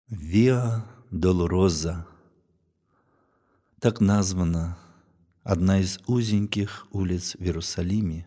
Виа Долороза. Так названа одна из узеньких улиц в Иерусалиме,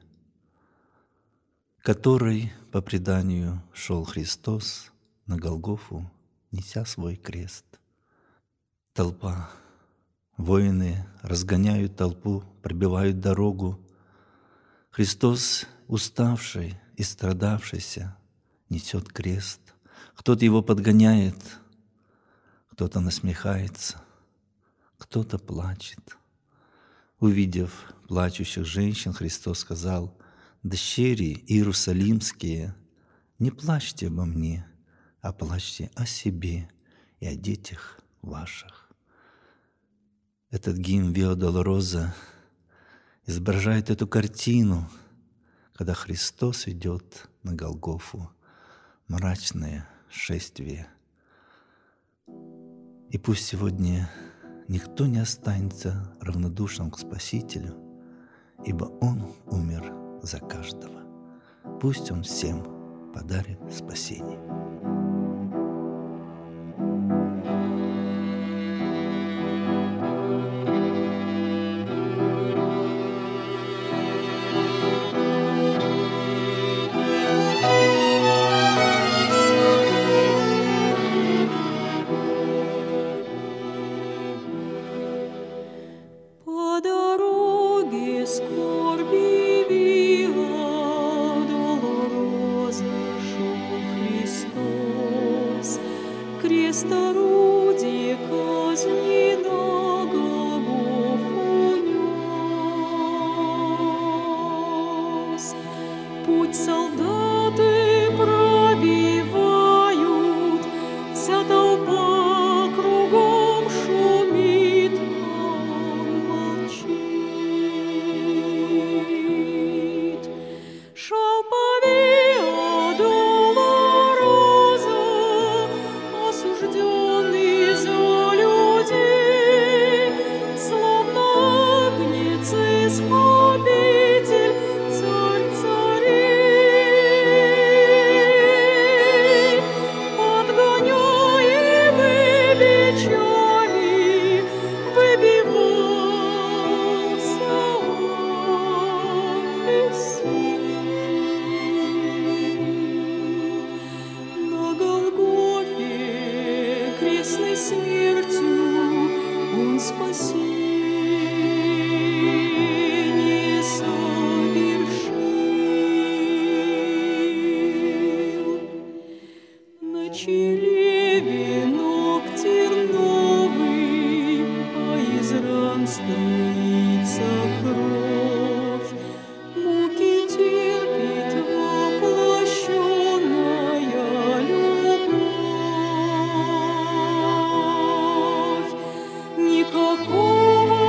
которой, по преданию, шел Христос на Голгофу, неся свой крест. Толпа, воины разгоняют толпу, пробивают дорогу. Христос, уставший и страдавшийся, несет крест. Кто-то его подгоняет, кто-то насмехается, кто-то плачет. Увидев плачущих женщин, Христос сказал: «Дщери иерусалимские, не плачьте обо мне, а плачьте о себе и о детях ваших». Этот гимн «Виа Долороза» изображает эту картину, когда Христос идет на Голгофу, мрачное шествие. И пусть сегодня никто не останется равнодушным к Спасителю, ибо Он умер за каждого. Пусть Он всем подарит спасение. Крестородие казни на Голгофу нес. Путь солдаты пробивают, вся толпа кругом шумит, а он молчит. Шел по Виа Долороза, осужденный за людей, словно агнец искупитель, царь царей. Подгоняемый бичами, выбивался он из сил. На Голгофе крестной смертью Он спасение совершил. На челе венок терновый, а из ран струится кровь. Муки терпит воплощенная любовь. Никакого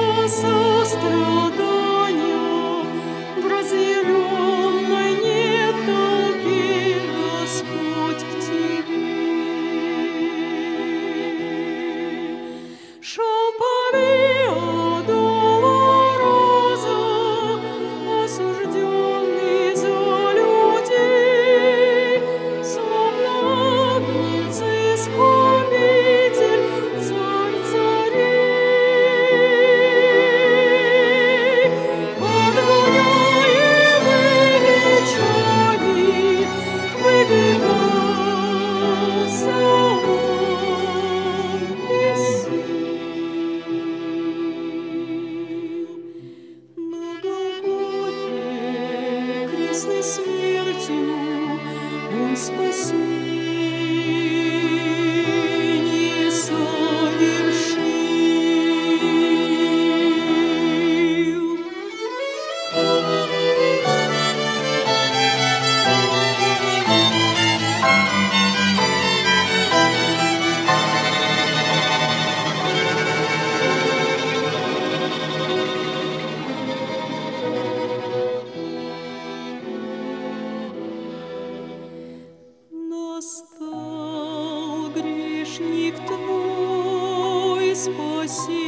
сострадания в разъяренной нет толпе, Господь, к Тебе. Шел по Виа Долороза, осужденный за людей, словно агнец искупитель, царь царей. Подгоняемый бичами, выбивался он из сил. На Голгофе крестной смертью Он спасение совершил. Настал грешник Твой, спаси